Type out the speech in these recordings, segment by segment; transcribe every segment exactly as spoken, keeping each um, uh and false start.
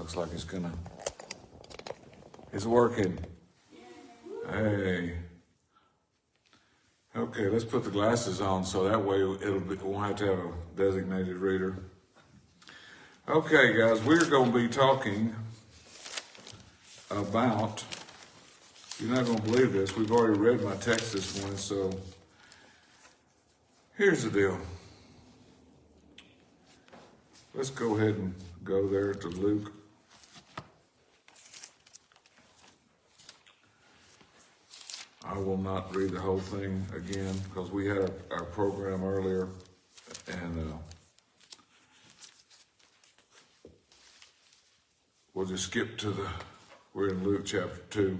Looks like it's gonna, it's working. Hey. Okay, let's put the glasses on so that way it'll be, we won't have to have a designated reader. Okay, guys, we're going to be talking about, you're not going to believe this, we've already read my text this morning, so here's the deal. Let's go ahead and go there to Luke. I will not read the whole thing again because we had our, our program earlier, and uh, we'll just skip to the, we're in Luke chapter two.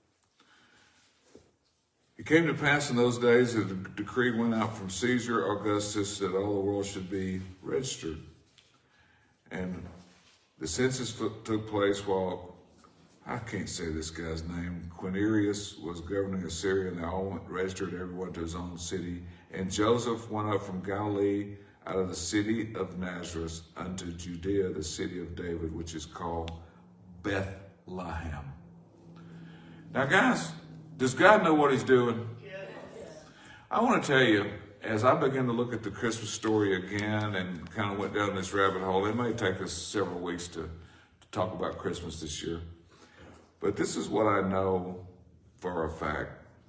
It came to pass in those days that a decree went out from Caesar Augustus that all the world should be registered. And the census took place while, I can't say this guy's name, Quirinius was governing Assyria, and they all went registered everyone to his own city. And Joseph went up from Galilee out of the city of Nazareth unto Judea, the city of David, which is called Bethlehem. Now, guys, does God know what he's doing? Yes. I want to tell you, as I began to look at the Christmas story again and kind of went down this rabbit hole, it may take us several weeks to, to talk about Christmas this year. But this is what I know for a fact.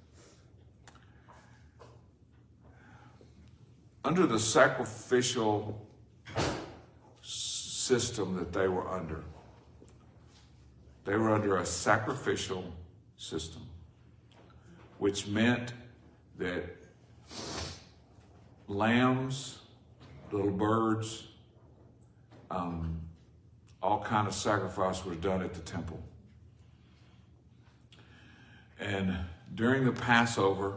Under the sacrificial system that they were under, they were under a sacrificial system, which meant that lambs, little birds, um, all kind of sacrifice was done at the temple. And during the Passover,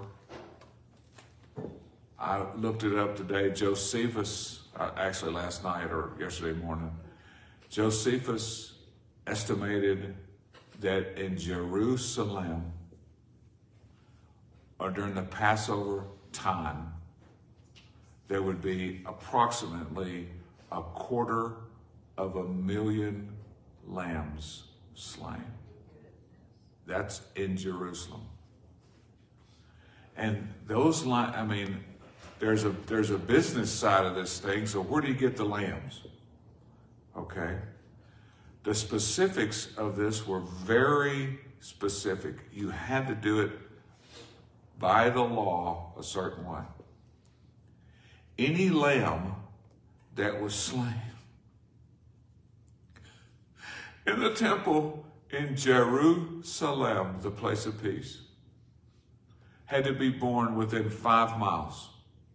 I looked it up today, Josephus, uh, actually last night or yesterday morning, Josephus estimated that in Jerusalem, or during the Passover time, there would be approximately a quarter of a million lambs slain. That's in Jerusalem. And those, I mean, there's a there's a business side of this thing, so where do you get the lambs? Okay. The specifics of this were very specific. You had to do it by the law a certain way. Any lamb that was slain in the temple in Jerusalem, the place of peace, had to be born within five miles.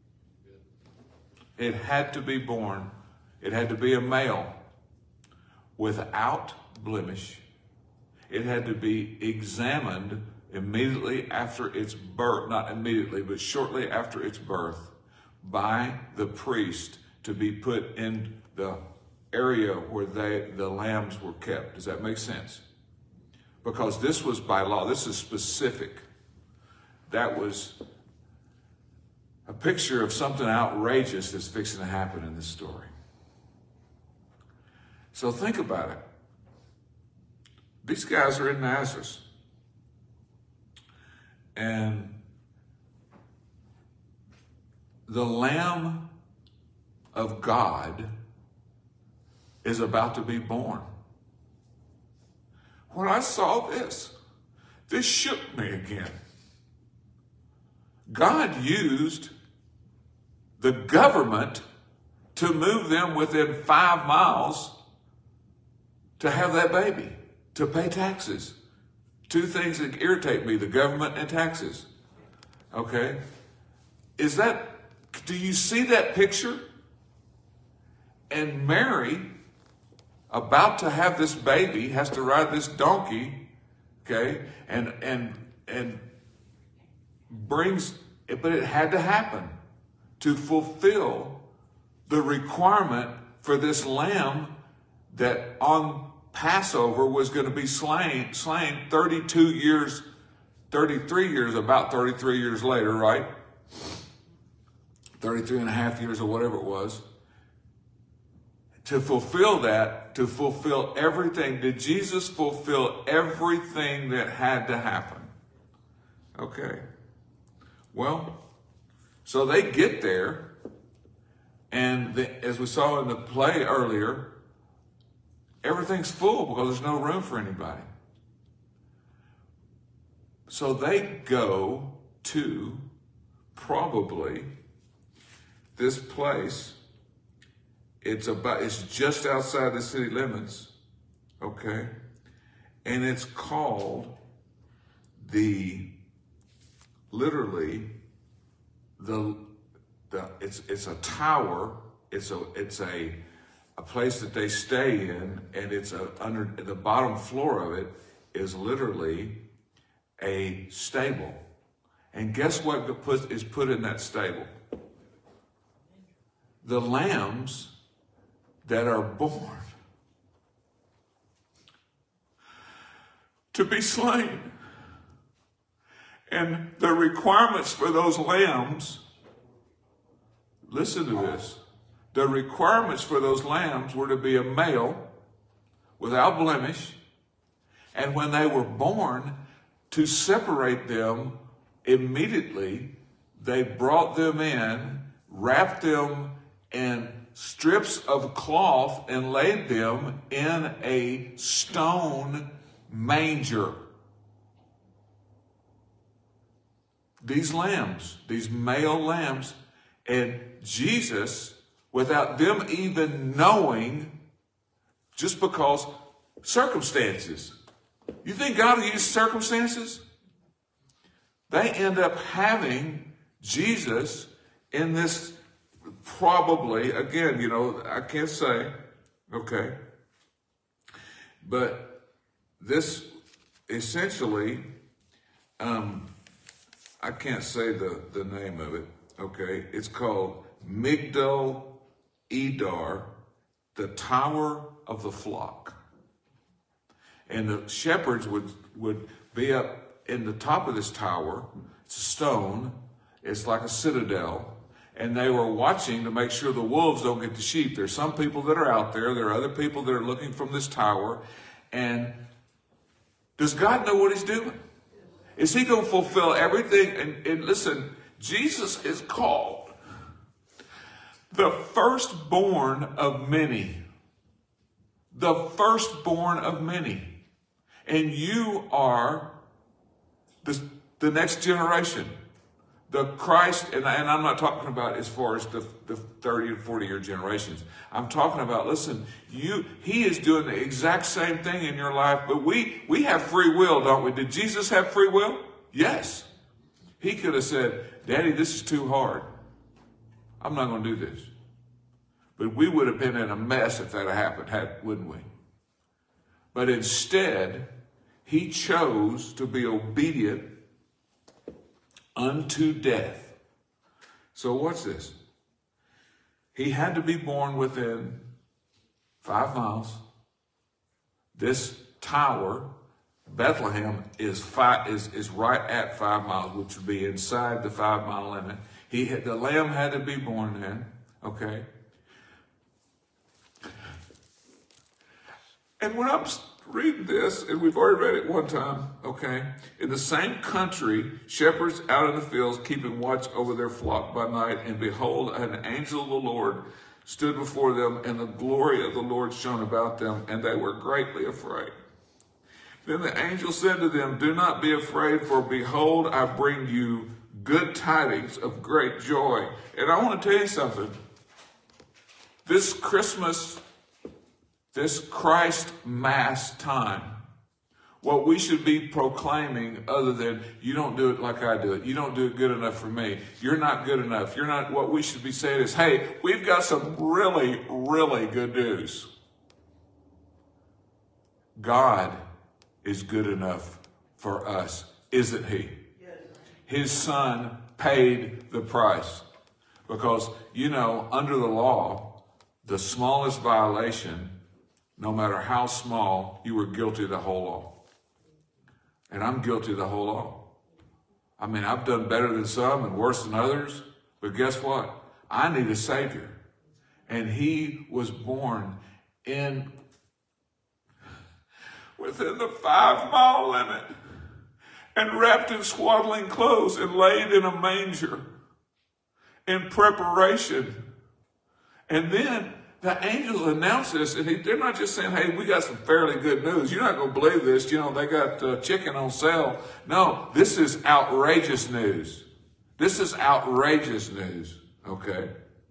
It had to be born, it had to be a male without blemish. It had to be examined immediately after its birth, not immediately, but shortly after its birth, by the priest to be put in the area where they, the lambs were kept. Does that make sense? Because this was by law. This is specific. That was a picture of something outrageous that's fixing to happen in this story. So think about it. These guys are in Nazareth. And the Lamb of God is about to be born. When I saw this, this shook me again. God used the government to move them within five miles to have that baby, to pay taxes. Two things that irritate me, the government and taxes. Okay? Is that, do you see that picture? And Mary, about to have this baby, has to ride this donkey, okay, and and and brings, but it had to happen to fulfill the requirement for this lamb that on Passover was going to be slain, slain thirty-two years, thirty-three years, about thirty-three years later, right? thirty-three and a half years or whatever it was. to fulfill that, to fulfill everything. Did Jesus fulfill everything that had to happen? Okay. Well, so they get there, and the, as we saw in the play earlier, everything's full because there's no room for anybody. So they go to probably this place. It's about, it's just outside the city limits, okay? And it's called the, literally, the, the it's it's a tower. It's a it's a a place that they stay in, and it's a under the bottom floor of it is literally a stable. And guess what put, is put in that stable? The lambs that are born to be slain. And the requirements for those lambs, listen to this, the requirements for those lambs were to be a male without blemish, and when they were born, to separate them immediately, they brought them in, wrapped them in strips of cloth, and laid them in a stone manger. These lambs, these male lambs, and Jesus, without them even knowing, just because circumstances. You think God will use circumstances? They end up having Jesus in this, probably, again, you know, I can't say, okay, but this essentially, um, I can't say the, the name of it, okay? It's called Migdal Edar, the Tower of the Flock. And the shepherds would, would be up in the top of this tower. It's a stone. It's like a citadel. And they were watching to make sure the wolves don't get the sheep. There's some people that are out there. There are other people that are looking from this tower. And does God know what he's doing? Is he going to fulfill everything? And, and listen, Jesus is called the firstborn of many. The firstborn of many. And you are the, the next generation. The Christ, and, and I'm not talking about as far as the, the thirty and forty year generations. I'm talking about, listen, you, he is doing the exact same thing in your life, but we, we have free will, don't we? Did Jesus have free will? Yes. He could have said, Daddy, this is too hard. I'm not going to do this. But we would have been in a mess if that had happened, had, wouldn't we? But instead, he chose to be obedient unto death. So what's this? He had to be born within five miles. This tower, Bethlehem, is five, is, is right at five miles, which would be inside the five mile limit. He had, the lamb had to be born then, okay? And when I'm reading this, and we've already read it one time, okay? In the same country, shepherds out in the fields, keeping watch over their flock by night, and behold, an angel of the Lord stood before them, and the glory of the Lord shone about them, and they were greatly afraid. Then the angel said to them, do not be afraid, for behold, I bring you good tidings of great joy. And I want to tell you something. This Christmas, this Christ Mass time, what we should be proclaiming, other than you don't do it like I do it, you don't do it good enough for me, you're not good enough, you're not, what we should be saying is, hey, we've got some really, really good news. God is good enough for us, isn't he? Yes. His son paid the price. Because, you know, under the law, the smallest violation, no matter how small, you were guilty of the whole law. And I'm guilty of the whole law. I mean, I've done better than some and worse than others, but guess what? I need a Savior. And he was born in within the five mile limit and wrapped in swaddling clothes and laid in a manger in preparation. And then the angels announce this, and he, they're not just saying, hey, we got some fairly good news. You're not going to believe this. You know, they got uh, chicken on sale. No, this is outrageous news. This is outrageous news, okay?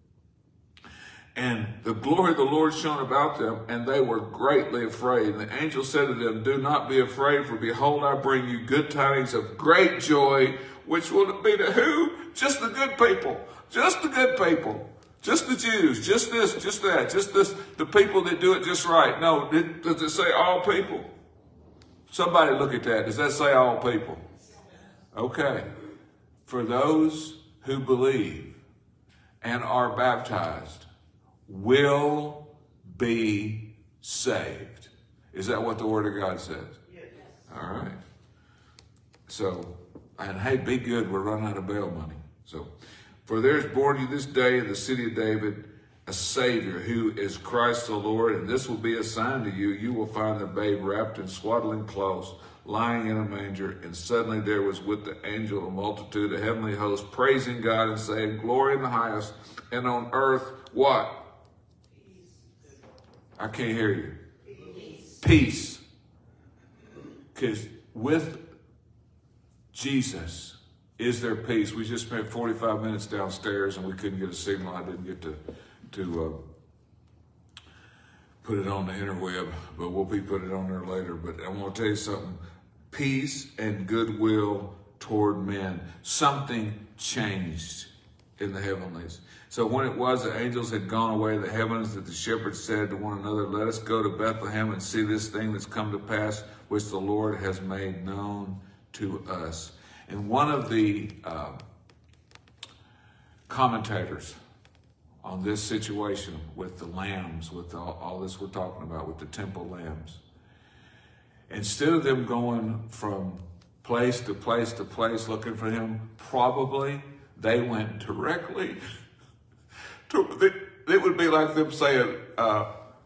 And the glory of the Lord shone about them, and they were greatly afraid. And the angel said to them, do not be afraid, for behold, I bring you good tidings of great joy, which will be to who? Just the good people. Just the good people. Just the Jews. Just this, just that. Just this, the people that do it just right. No, it, does it say all people? Somebody look at that. Does that say all people? Okay. For those who believe and are baptized will be saved. Is that what the Word of God says? Yes. All right. So, and hey, be good. We're running out of bail money. So, for there is born you this day in the city of David a Savior who is Christ the Lord, and this will be a sign to you. You will find the babe wrapped in swaddling clothes, lying in a manger. And suddenly there was with the angel a multitude of heavenly hosts, praising God and saying, glory in the highest, and on earth, what? Peace. I can't hear you. Peace. Peace. Because with Jesus is there peace. We just spent forty-five minutes downstairs and we couldn't get a signal. I didn't get to, to uh, put it on the interweb, but we'll be putting it on there later. But I want to tell you something. Peace and goodwill toward men. Something changed in the heavenlies. So when it was the angels had gone away to the heavens, that the shepherds said to one another, let us go to Bethlehem and see this thing that's come to pass, which the Lord has made known to us. And one of the uh, commentators on this situation with the lambs, with all, all this we're talking about, with the temple lambs, instead of them going from place to place to place looking for him, probably they went directly to, it would be like them saying, uh,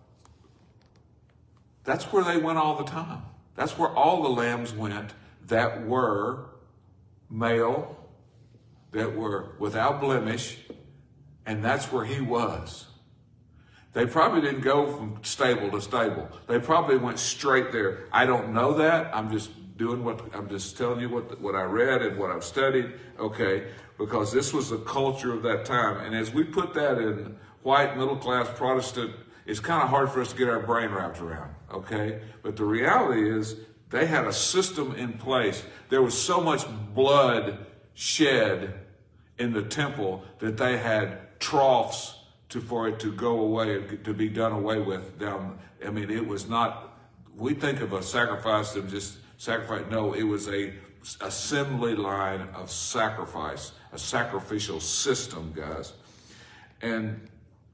that's where they went all the time. That's where all the lambs went that were male, that were without blemish, and that's where he was. They probably didn't go from stable to stable. They probably went straight there. I don't know that. I'm just doing what, I'm just telling you what, what I read and what I've studied, okay, because this was the culture of that time. And as we put that in white, middle-class Protestant, it's kind of hard for us to get our brain wrapped around, okay? But the reality is, they had a system in place. There was so much blood shed in the temple that they had troughs to, for it to go away, to be done away with down. I mean, it was not, we think of a sacrifice and just sacrifice. No, it was a assembly line of sacrifice, a sacrificial system, guys. And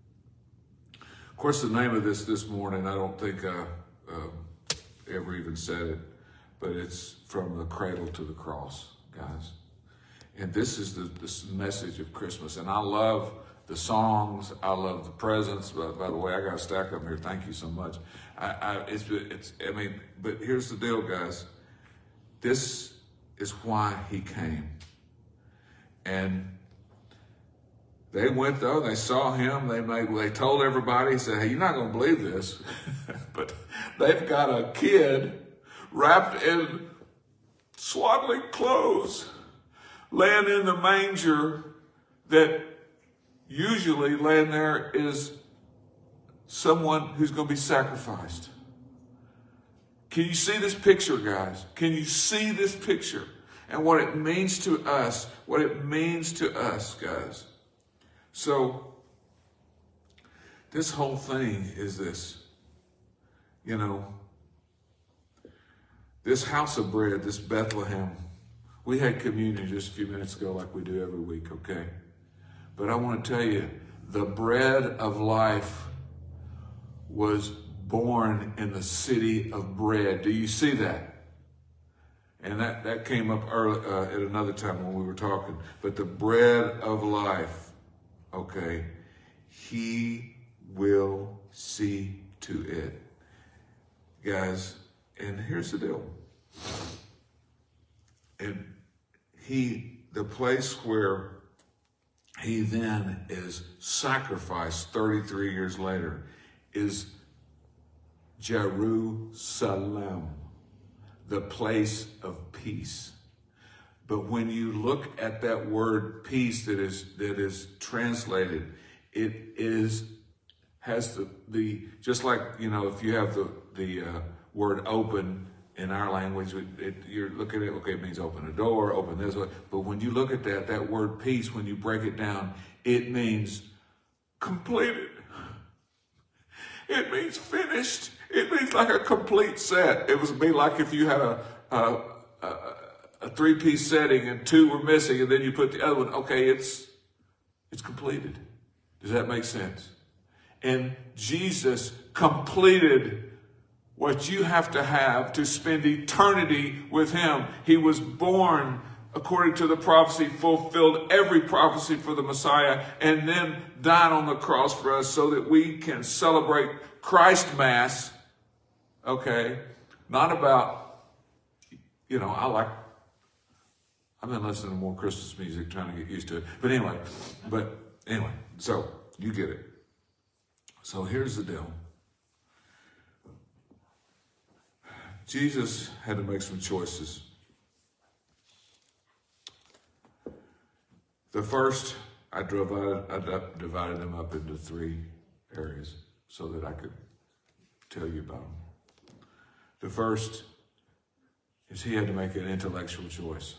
of course, the name of this this morning, I don't think I uh, ever even said it, but it's from the cradle to the cross, guys. And this is the this message of Christmas. And I love the songs. I love the presents. By, by the way, I got a stack up here. Thank you so much. I, I, it's, it's, I mean, but here's the deal, guys. This is why he came. And they went though, they saw him, they made, they told everybody, said, hey, you're not going to believe this, but they've got a kid wrapped in swaddling clothes, laying in the manger that usually laying there is someone who's going to be sacrificed. Can you see this picture, guys? Can you see this picture and what it means to us, what it means to us, guys? So this whole thing is this, you know, this house of bread, this Bethlehem. We had communion just a few minutes ago like we do every week, okay? But I want to tell you, the bread of life was born in the city of bread. Do you see that? And that, that came up early, uh, at another time when we were talking. But the bread of life, okay, he will see to it. Guys, and here's the deal. And he, the place where he then is sacrificed thirty-three years later is Jerusalem, the place of peace. But when you look at that word peace that is that is translated, it is has the the just like, you know, if you have the the uh, word open in our language, it, it, you're looking at it, okay, it means open a door, open this way. But when you look at that, that word peace, when you break it down, it means completed. It means finished. It means like a complete set. It would be like if you had a, a, a, a three-piece setting and two were missing, and then you put the other one. Okay, it's it's completed. Does that make sense? And Jesus completed what you have to have to spend eternity with him. He was born according to the prophecy, fulfilled every prophecy for the Messiah, and then died on the cross for us so that we can celebrate Christ Mass. Okay, not about, you know, I like, I've been listening to more Christmas music, trying to get used to it. But anyway, but anyway, so you get it. So here's the deal. Jesus had to make some choices. The first, I divided, I divided them up into three areas so that I could tell you about them. The first is he had to make an intellectual choice.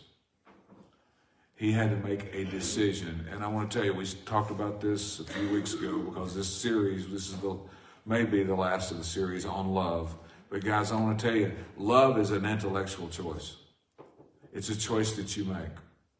He had to make a decision. And I want to tell you, we talked about this a few weeks ago because this series, this is the maybe the last of the series on love. But guys, I want to tell you, love is an intellectual choice. It's a choice that you make.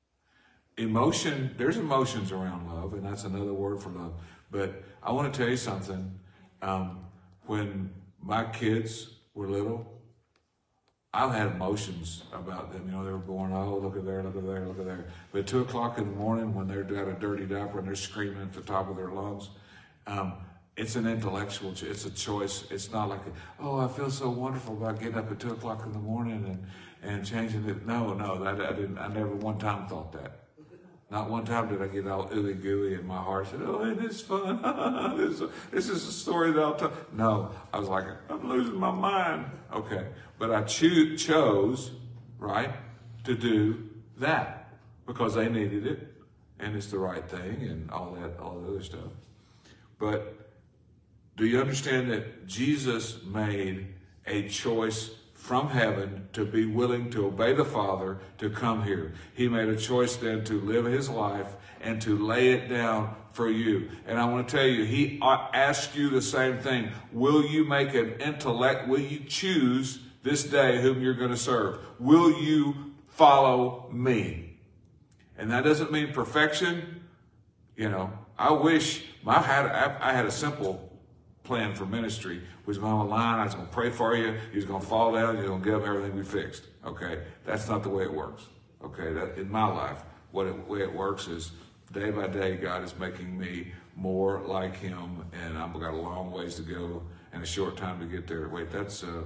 Emotion, there's emotions around love, and that's another word for love. But I want to tell you something. Um, when my kids were little, I've had emotions about them. You know, they were born, oh, look at there, look at there, look at there. But at two o'clock in the morning when they're got a dirty diaper and they're screaming at the top of their lungs, um, it's an intellectual, it's a choice. It's not like, oh, I feel so wonderful about getting up at two o'clock in the morning and, and changing it. No, no, that, I didn't, I never one time thought that. Not one time did I get all ooey gooey in my heart. I said, oh, isn't this fun? this, this is a story that I'll tell. No, I was like, I'm losing my mind. Okay, but I cho- chose, right, to do that because they needed it, and it's the right thing, and all that, all the other stuff. But do you understand that Jesus made a choice from heaven to be willing to obey the Father to come here? He made a choice then to live his life and to lay it down for you. And I want to tell you, he asked you the same thing. Will you make an intellect? Will you choose this day whom you're going to serve? Will you follow me? And that doesn't mean perfection. You know, I wish I had, I had a simple plan for ministry. We was going online, I was going to pray for you, you was going to fall down, you was going to get up, everything be fixed. Okay, that's not the way it works. Okay, that in my life, what it, way it works is day by day, God is making me more like him, and I've got a long ways to go and a short time to get there. Wait, that's uh,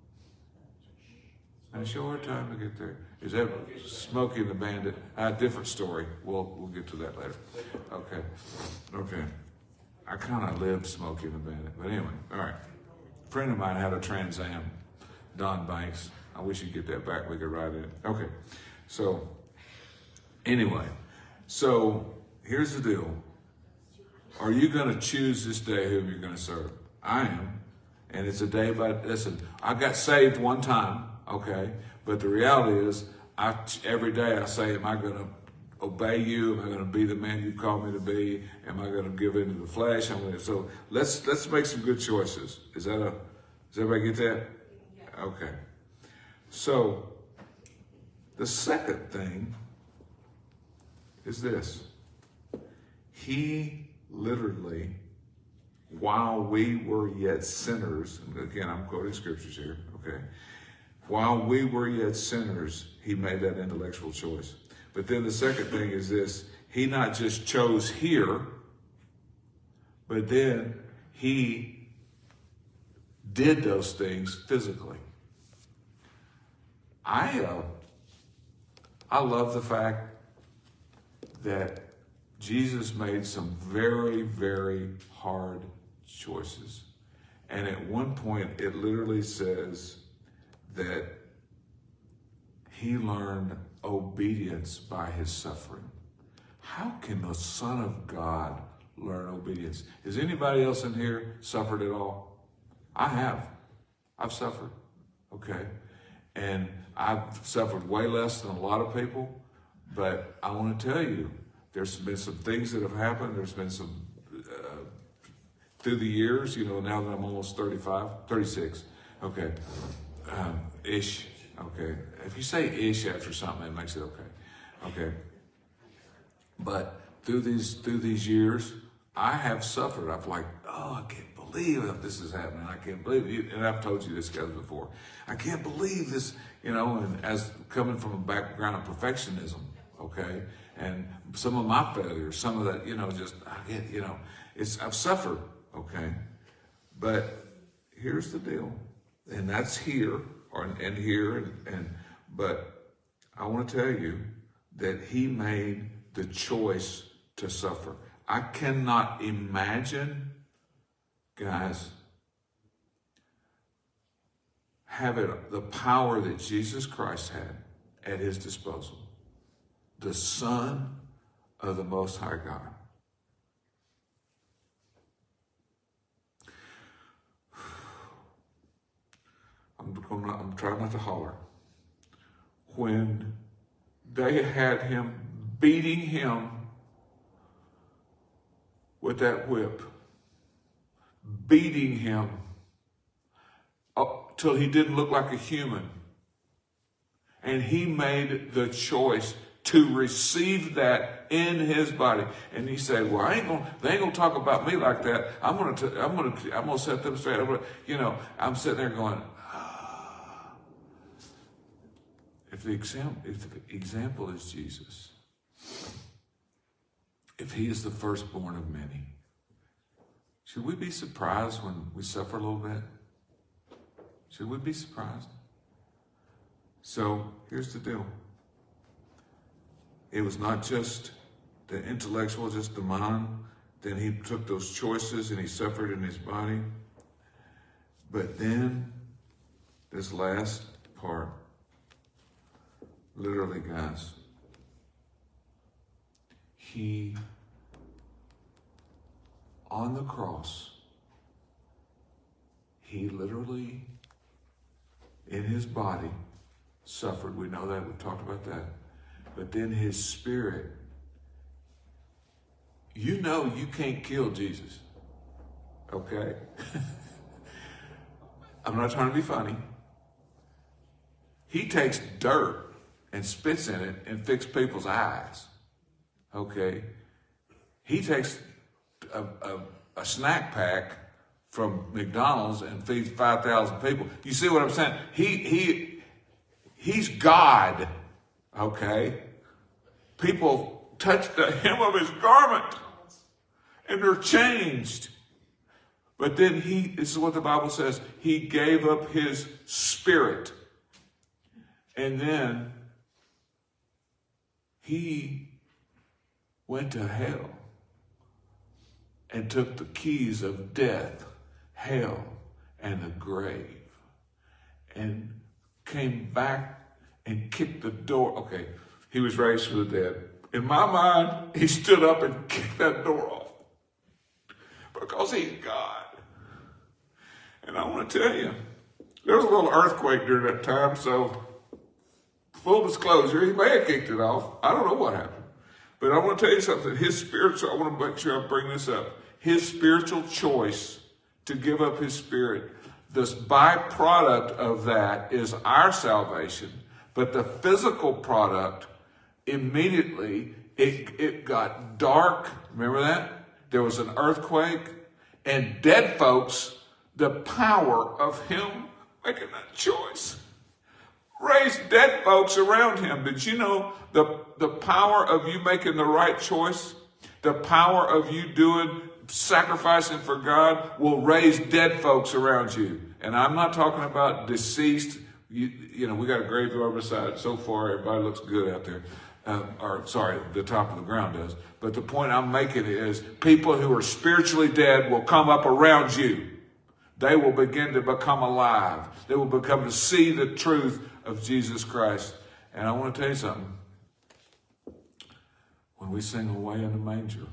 a short time to get there. Is that Smokey and the Bandit? A different story. We'll we'll get to that later. Okay, okay. I kind of lived Smokey and the Bandit, but anyway, all right. A friend of mine had a Trans Am, Don Banks. I wish you'd get that back. We could ride in it. Okay, so anyway, so here's the deal. Are you going to choose this day whom you're going to serve? I am, and it's a day by. Listen, I got saved one time, okay, but the reality is, I every day I say, am I going to obey you? Am I going to be the man you called me to be? Am I going to give into the flesh? I'm going to, so let's let's make some good choices. Is that a? Does everybody get that? Yeah. Okay. So the second thing is this. He literally, while we were yet sinners, and again I'm quoting scriptures here. Okay. While we were yet sinners, he made that intellectual choice. But then the second thing is this, he not just chose here, but then he did those things physically. I, uh, I love the fact that Jesus made some very, very hard choices. And at one point, it literally says that he learned obedience by his suffering. How can the Son of God learn obedience? Has anybody else in here suffered at all? I have. I've suffered, okay? And I've suffered way less than a lot of people, but I want to tell you, there's been some things that have happened. There's been some, uh, through the years, you know, now that I'm almost thirty-five, thirty-six, okay, um, ish, okay. If you say ish after something, it makes it okay, okay. But through these, through these years, I have suffered. I've like, oh, I can't believe that this is happening. I can't believe it. And I've told you this, guys, before. I can't believe this, you know, and as coming from a background of perfectionism, okay, and some of my failures, some of that, you know, just, I get, you know, it's, I've suffered, okay, but here's the deal, and that's here, or, and here, and, and, but I want to tell you that he made the choice to suffer. I cannot imagine, guys, having the power that Jesus Christ had at his disposal. The Son of the Most High God. I'm, I'm, not, I'm trying not to holler. When they had him beating him with that whip, beating him up till he didn't look like a human, and he made the choice to receive that in his body. And he said, well, I ain't gonna, they ain't gonna talk about me like that. I'm gonna, t- I'm gonna, I'm gonna set them straight. I'm gonna, you know, I'm sitting there going, ah. If the example, if the example is Jesus, if he is the firstborn of many, should we be surprised when we suffer a little bit? Should we be surprised? So here's the deal. It was not just the intellectual, just the mind. Then he took those choices and he suffered in his body. But then this last part, literally, guys, he, on the cross, he literally, in his body, suffered. We know that. We've talked about that. But then his spirit, you know you can't kill Jesus, okay? I'm not trying to be funny. He takes dirt and spits in it and fixes people's eyes, okay? He takes a, a, a snack pack from McDonald's and feeds five thousand people. You see what I'm saying? He, he, he's God. Okay, people touch the hem of his garment and they're changed. But then he, this is what the Bible says, he gave up his spirit. And then he went to hell and took the keys of death, hell, and the grave, and came back and kicked the door. Okay, he was raised from the dead. In my mind, he stood up and kicked that door off because he's God. And I want to tell you, there was a little earthquake during that time, so full disclosure, he may have kicked it off. I don't know what happened. But I want to tell you something. His spiritual, I want to make sure I bring this up. His spiritual choice to give up his spirit, this byproduct of that is our salvation. But the physical product, immediately, it, it got dark. Remember that? There was an earthquake. And dead folks, the power of him making that choice, raised dead folks around him. Did you know the, the power of you making the right choice, the power of you doing, sacrificing for God will raise dead folks around you And I'm not talking about deceased. You, you know, we got a graveyard beside it. So far, everybody looks good out there. Um, or, sorry, the top of the ground does. But the point I'm making is people who are spiritually dead will come up around you. They will begin to become alive. They will become to see the truth of Jesus Christ. And I want to tell you something. When we sing Away in the Manger,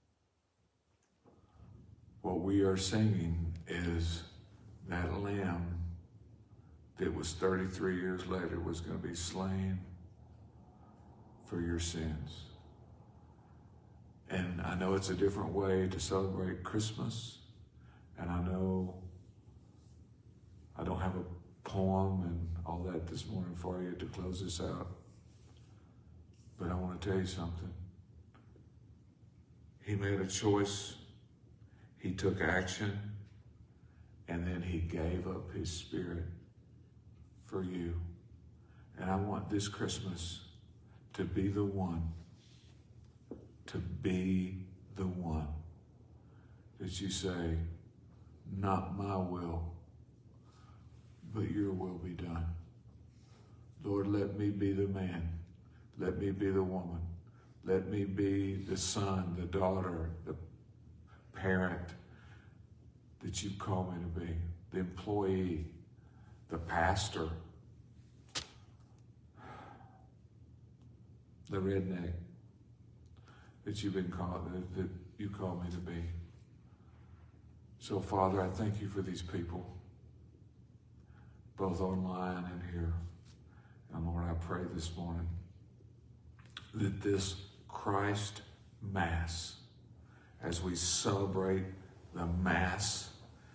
what we are singing is that lamb that was thirty-three years later was going to be slain for your sins. And I know it's a different way to celebrate Christmas. And I know I don't have a poem and all that this morning for you to close this out. But I want to tell you something. He made a choice. He took action. And then he gave up his spirit for you. And I want this Christmas to be the one, to be the one that you say, not my will, but your will be done. Lord, let me be the man. Let me be the woman. Let me be the son, the daughter, the parent that you call me to be, the employee, the pastor, the redneck that you've been called, that, that you call me to be. So, Father, I thank you for these people, both online and here. And Lord, I pray this morning that this Christ Mass, as we celebrate the Mass,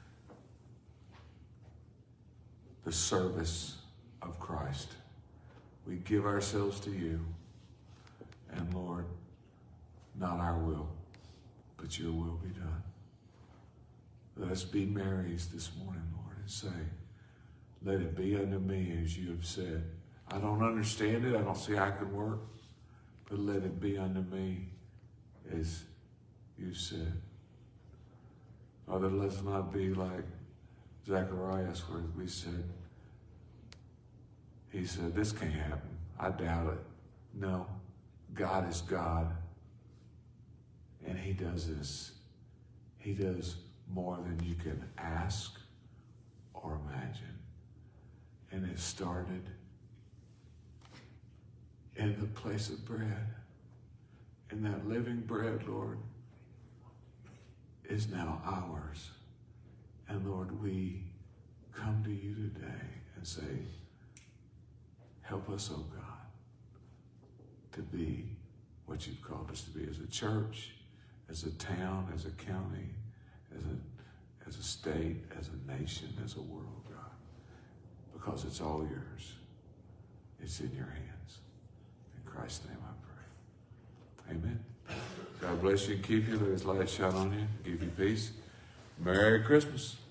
the service of Christ, we give ourselves to you. And Lord, not our will, but your will be done. Let us be Marys this morning, Lord, and say, let it be unto me as you have said. I don't understand it. I don't see how it can work. But let it be unto me as you said. Father, let's not be like Zacharias, where we said, he said, this can't happen. I doubt it. No, God is God. And he does this. He does more than you can ask or imagine. And it started in the place of bread. And that living bread, Lord, is now ours. And Lord, we come to you today and say, help us, oh God, to be what you've called us to be as a church, as a town, as a county, as a, as a state, as a nation, as a world, God. Because it's all yours. It's in your hands. In Christ's name I pray. Amen. God bless you and keep you. Let his light shine on you. Give you peace. Merry Christmas.